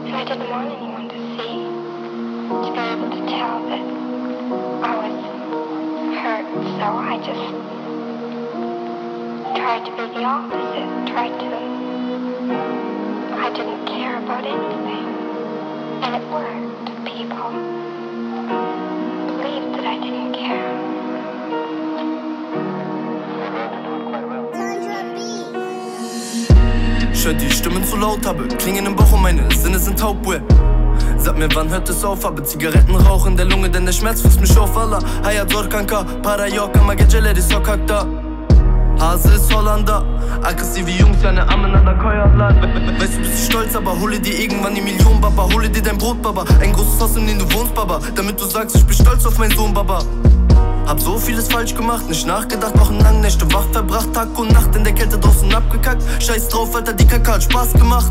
I didn't want anyone to see, to be able to tell that I was hurt, so I just tried to be the opposite, I didn't care about anything, and it worked. People believed that I didn't care. Ich hör die Stimmen zu laut, habe Klingen im Bauch und meine Sinne sind taub. Sag mir, wann hört es auf? Habe Zigarettenrauch in der Lunge, denn der Schmerz frisst mich auf. Allah, Hayat zor kanka, para yok ama geceleri sokakta. Hase ist Holländer, aggressive Jungs, ja ne aneinander koyarlar. Weißt du, bist stolz, aber hole dir irgendwann die Million, Baba. Hole dir dein Brot, Baba, ein großes Haus, in dem du wohnst, Baba. Damit du sagst, ich bin stolz auf meinen Sohn, Baba. Hab so vieles falsch gemacht, nicht nachgedacht, wochenlang Nächte wach verbracht, Tag und Nacht in der Kälte draußen abgekackt. Scheiß drauf, Alter, die Kacke hat Spaß gemacht.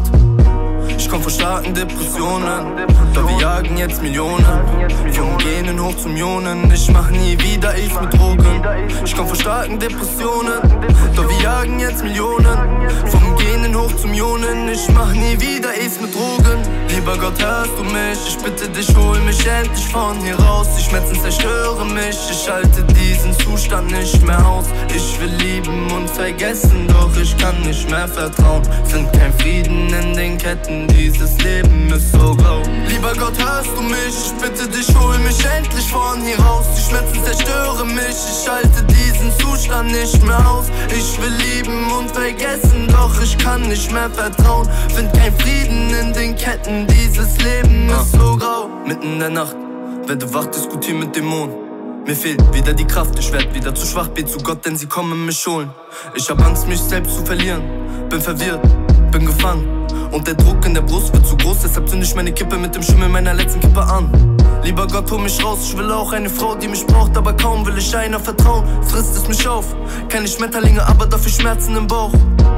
Ich komm von starken Depressionen, doch wir jagen jetzt Millionen. Vom Genen hoch zum Ionen, ich mach nie wieder Ace mit Drogen. Ich komm von starken Depressionen, doch wir jagen jetzt Millionen. Vom Genen hoch zum Ionen, ich mach nie wieder Ace mit Drogen. Lieber Gott, hörst du mich? Ich bitte dich, hol mich endlich von hier raus. Die Schmerzen zerstören mich, ich halte diesen Zustand nicht mehr aus. Ich will lieben und vergessen, doch ich kann nicht mehr vertrauen. Find kein Frieden in den Ketten, dieses Leben ist so grau. Lieber Gott, hörst du mich? Ich bitte dich, hol mich endlich von hier raus. Die Schmerzen zerstören mich, ich halte diesen Zustand nicht mehr aus. Ich will lieben und vergessen, doch ich kann nicht mehr vertrauen. Find kein Frieden in den Ketten, dieses Leben ist so grau. Mitten in der Nacht, werde wach, diskutieren mit Dämonen. Mir fehlt wieder die Kraft, ich werd wieder zu schwach, bete zu Gott, denn sie kommen mich holen. Ich hab Angst, mich selbst zu verlieren, bin verwirrt, bin gefangen. Und der Druck in der Brust wird zu groß, deshalb zünd ich meine Kippe mit dem Schimmel meiner letzten Kippe an. Lieber Gott, hol mich raus, ich will auch eine Frau, die mich braucht, aber kaum will ich einer vertrauen. Frisst es mich auf, keine Schmetterlinge, aber dafür Schmerzen im Bauch.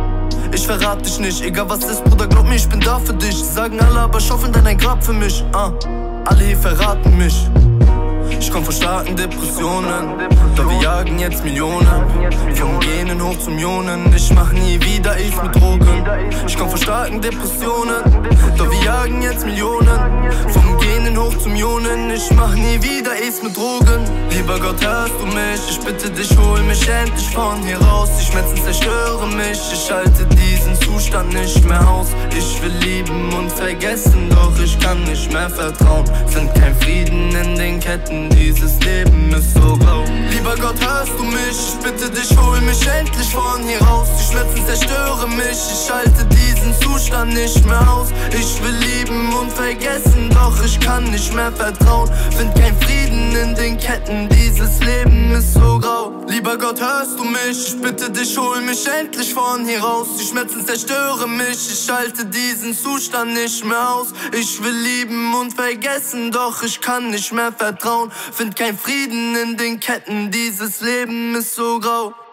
Ich verrat dich nicht, egal was ist, Bruder, glaub mir, ich bin da für dich. Sagen alle, aber schaufeln dann ein Grab für mich. Alle hier verraten mich. Ich komm von starken Depressionen, doch wir jagen jetzt Millionen. Vom Genen hoch zum Ionen, ich mach nie wieder Ace mit Drogen. Ich komm von starken Depressionen, doch wir jagen jetzt Millionen. Vom Genen hoch zum Ionen, ich mach nie wieder Ace mit Drogen. Lieber Gott, hörst du mich? Ich bitte dich, hol mich endlich von hier raus. Die Schmerzen zerstören mich, ich halte diesen Zustand nicht mehr aus. Ich will lieben und vergessen, doch ich kann nicht mehr vertrauen. Find kein Frieden in den Ketten, dieses Leben ist so grau. Lieber Gott, hörst du mich? Ich bitte dich, hol mich endlich von hier raus. Die Schmerzen zerstören mich, ich halte diesen Zustand nicht mehr aus. Ich will lieben und vergessen, doch ich kann nicht mehr vertrauen. Find kein Frieden in den Ketten, dieses Leben ist so grau. Lieber Gott, hörst du mich? Ich bitte dich, hol mich endlich von hier raus. Die Schmerzen zerstören mich, ich halte diesen Zustand nicht mehr aus. Ich will lieben und vergessen, doch ich kann nicht mehr vertrauen. Find kein Frieden in den Ketten, dieses Leben ist so grau.